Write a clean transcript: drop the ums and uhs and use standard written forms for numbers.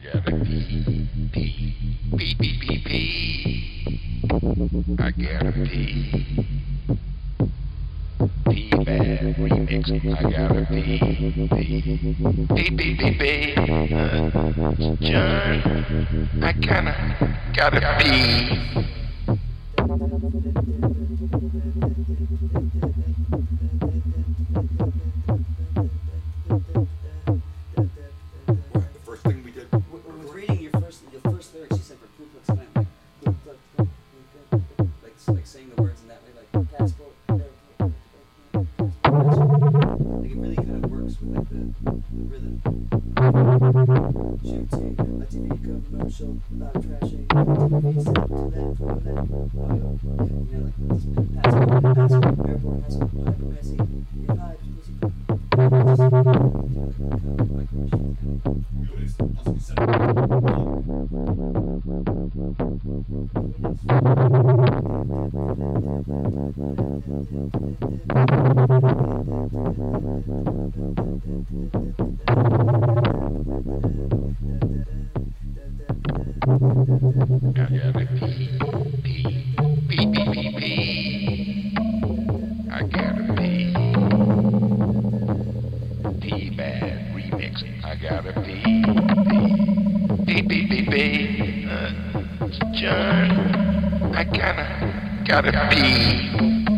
gotta pee, pee, pee, pee, pee, pee. I gotta pee. Pee bad remix. I gotta pee, pee, pee, pee, pee, pee. John, I kinda gotta pee. John, I kinda gotta pee.